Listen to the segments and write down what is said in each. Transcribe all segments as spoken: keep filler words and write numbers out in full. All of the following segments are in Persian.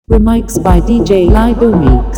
Remix by D J Lido Mix.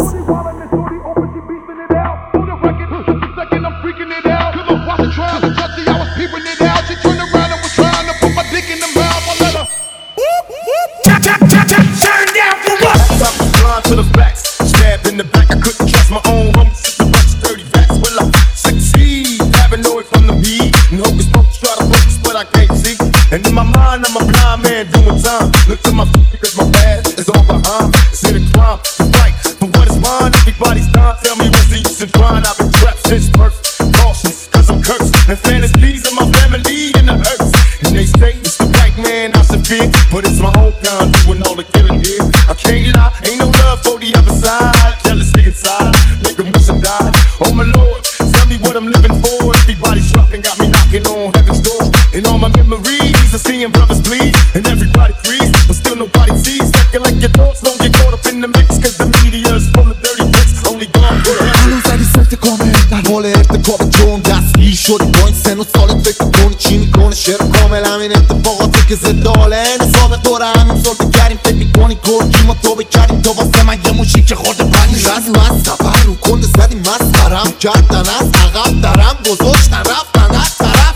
To the facts, stabbed in the back, I couldn't trust my own homies. The bunch of dirty rats, will I succeed? Having know it from the beat, and hocus pocus try to focus, but I can't see. And in my mind, I'm a blind man doing time. Look to my feet because my past is all behind. It's in a crime to fight for what is mine. Everybody's dying, tell me what's the use in trying. I've been trapped since birth, cautious, cause I'm cursed. And fantasies of my family in the earth. And they say it's the black man I should fear, but it's my own kind doing all the killing here. I can't lie, ain't no love for the other side. Jealousy inside, make them wish I died. Oh my Lord, tell me what I'm living for. Everybody's rocking, got me knocking on heaven's door. And all my memories are seeing brothers bleed, and everybody agrees, but still nobody sees. Acting like your thoughts don't get caught up in the mix, cause the media's full of dirty pics. Only gone for the هنوز سرت کامل در حال ارتکاب جرم دستگیر شدی با این سن و سالت فکر کنی چی میکنه شعر کامل همین اتفاقاتی که ضد حاله نصاب دوره همین سلطه کردیم فکر میکنی گرگی ما توبه کردیم تو واسه من یه موشی که خورده پنی رزم از سفر رو کنده زدیم مسخرم کردن از عقب درم گذاشتن رفتن از طرف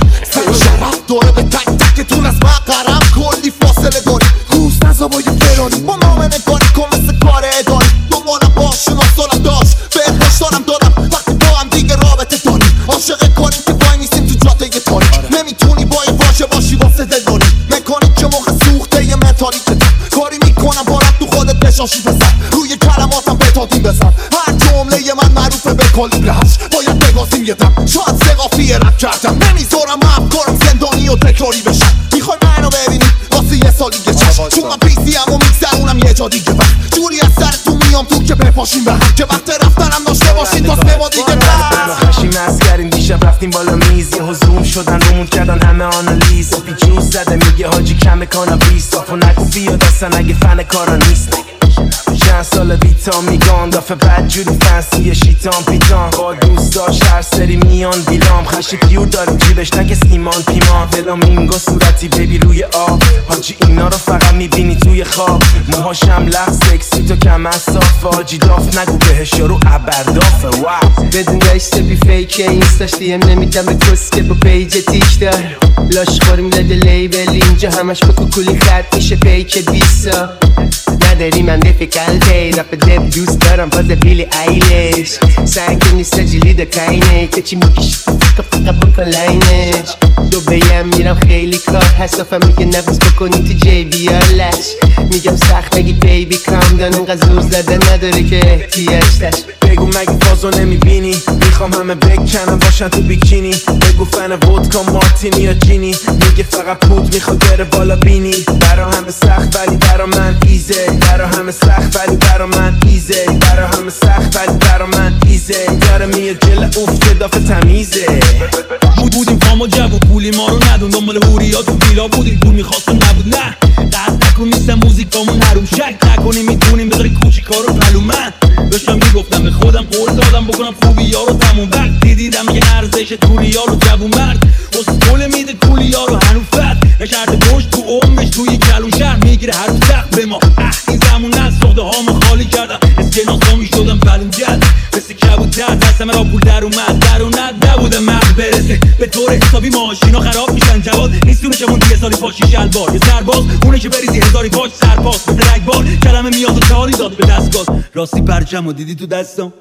سر شرف دوره به تک تکتون از مقرم کلی فاصله داری گوز نزا با یه فرانی با نامه نگاری کن مثل کار اداری دنبالم باش شناسانم داشت بهت باشتانم دادم وقتی با هم دیگه رابطه داریم عاشق کاریم که بای نیستیم تو جاده یه تاریک نمیتونی با این واژه باشی واسه دلداری مکانیک که موقع سوخته یه متالیکه کاری میکنم بارد تو خودت بشاشی بزن روی کلماتم بتادیم بزن هر جمله من معروفه به کالیبر هشت باید بگازیم یه دم شاید سقافی رپ کردم نمیذارم افکارم زندانی و تکراری بشن میخوای منو ببینی واسه یه سال دیگه چشم چون من پیسی هم و میگذرونم یه جا دیگه وقت جوری از سرتون میام تو که بپاشیم به هم که وقت رفتنم داشته باشین تا سه ما دیگه خشی مست کردیم دیشب رفتیم بالا میز یه حضوم شدن رومون کردن همه آنالیز بی جوز زده میگه حاجی کم کانابیس صافو نگو بیاد اصلا اگه فن کارا نیست چند سال بیتا میگان دافه بد جوری فنسی شیطان پیتان با دوست داشت هر سری میان بیلام خشی پیور داره جیبش نگه سیمان پیمان دلم اینگو صورتی بیبی روی آب حاجی اینا رو فقط میبینی توی خواب موهاشم لخ سکسی تو کم از صاف حاجی داف نگو بهش یارو عبردافه واو بدون داشته بی فیکه اینستاش دیم نمیدم به کس که با پیج تیش دار لاش خوریم لده لیبل اینجا همش با کوکولی خط میشه پیک بیسا نداری من رفی کلده رپ دب دوست دارم باز بیلی ایلش سنگ نیست جلی دا کینه که چی میکشی فکر فکر بکن لاینش دو بیم میرم خیلی کار حسافم میگه نبوز بکنی تو جی بیالش میگم سخت نگی بیبی کام دان انقدر زور زده نداره که احتیاج داشت بگو مگه فازو نمیبینی میخوام همه بکنم باشن تو بیکینی بگو فن ودکا مارتینی یا جینی میگه فقط پود میخواد بره بالا بینی برا همه سخت ولی برا من ایزه برا همه سخت ولی برا من ایزه برا همه سخت ولی برا من ایزه داره میاد جل اوف که دافه تمیزه بودیم فام و جب و پولی ما رو ندون دنبال هوریا تو ویلا بودیم پول میخواستم نبود نه قصد نکن نیستم موزیکامون نروم شک نکنیم میتونیم بذاری کوچیکارو پلو من داشتم میگفتم به خودم قول دادم بکنم خوبی یارو تموم وقتی دیدم یه ارزش توریا رو جوون مرد اسکول میده کولیا رو هنو فت نشرت پشت تو عمرش توی کلون شهر میگیره هر تو سخت به ما اه این زمون از سخته هامو خالی کردم اسکناسا میشدم فلنجد مثل کبوتر دستم را پول در اومد در اومد نبودم مرد برسه به طور حسابی ماشینا خراب میشن جواد نیستونه شمون دیگه سالی پاشی شلوار یه سرباز اونه که بریزی هزاری پاش سرپاس مثل رگبار کلمه میاد و تاری داد به دستگاز راستی پرچم و دیدی تو دستم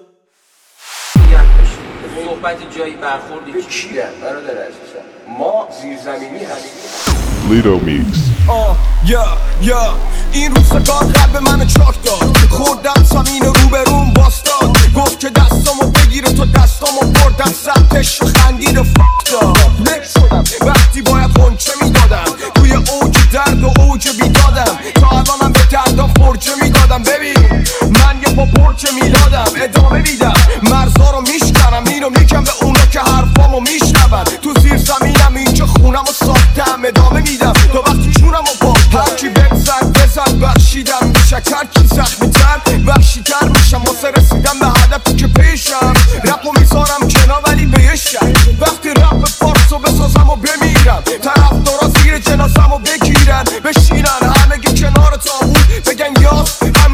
صحبت جایی برخوردی کیه برادر عزیزم ما زیرزمینی هستیم Lido Mix آه یا یا این روزگار قلب من چاک داد خوردم زمین رو به روم باستاد گفت که دستامو بگیره تو دستامو بردم سمتش و خندید و فک داد نک شدم وقتی باید خونچه میدادم توی اوج درد و اوج بیدادم تا الانم به دردم فرچه میدادم ببین من یه با پرچه میلادم ادامه میدم مرزا رو میشکنم اینو میگم به اونا که حرفامو میشنون تو زیر زمینم اینجا خونم و ساختم ادامه میدم تو وقتی جونم و با هرکی بگذر بزن بخشیدم میشکر کی زخمی تر بخشی تر میشم واسه رسیدم به هدفی که پیشم رپو میذارم کنار ولی به یه شک وقتی رپ فارسو بسازم و بمیرم طرف دارا زیر جنازم و بگیرن بشینن همگی کنار تابون بگن یاس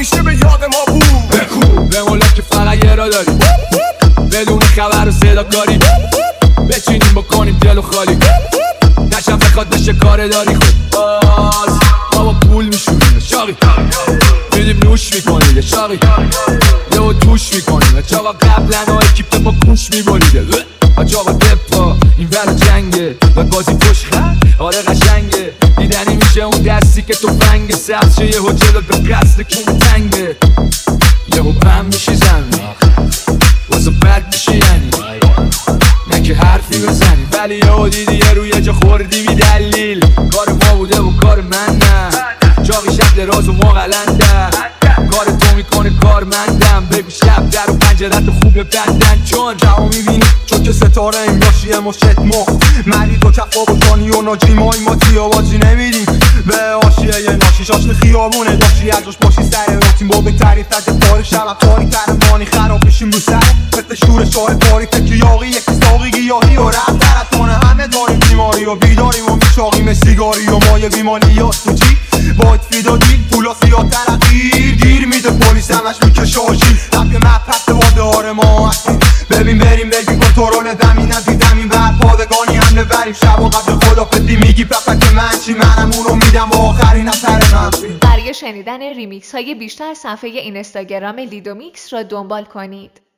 کاری بچینیم بکنیم دل و خالی نشم بخواد بشه کار داری خود باز ما با پول میشونیم شاقی میدیم نوش میکنیم یه شاقی یه و توش میکنیم چاقا قبلا ها اکیپ با کوش میبریده چاقا دپا این ور جنگه و گازی پشت آره قشنگه دیدنی میشه اون دستی که تو فنگه سبز شه یه جلو به قصد کون تنگه یه و بم میشی زمین واسه بد میشی یعنی نه که حرفی بزنی ولی یه دیدی یه روی جا خوردی بی دلیل کار ما بوده و کار من نه چاقی شب دراز و ما غلنده کار تو میکنه کار مندم بگو شب در و پنجرت خوبه بندن چون جواب میبینی چون که ستاره این باشی یه مشت مخ مری تو کفا باشانی و ناجی مای ما تیا بازی نمیدیم به آشیه یه ناشی شاشن خیابونه داشتی ازش باشی سر راتیم با بهتری فجر تاریخ شب تاری ترمانی خراب بشیم رو سر فتر شور شاه پاری تکی یاقی یکی ساقی گیاهی و رفت درتانه همه داریم بیماری و بیداریم و میچاقیم سیگاری و مایه بیمالیات تو چی باید فیدا دید پولا سیاه ترقیر گیر میده پلیس همش میکشه آشی رفت یه مپت واده آره ما هستیم ببین بریم بگیم کنترل زمین از زمین بر پادگانی حمله بریم شب و قبل خدافزی میگی پپک من چی منم اونو میدم با آخرین اثر منفی. برای شنیدن ریمیکس های بیشتر صفحه اینستاگرام لیدو میکس را دنبال کنید.